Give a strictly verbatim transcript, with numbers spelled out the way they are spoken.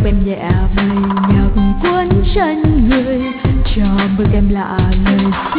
em nhẹ vời nhạc cuốn chân người cho bước em lạ lời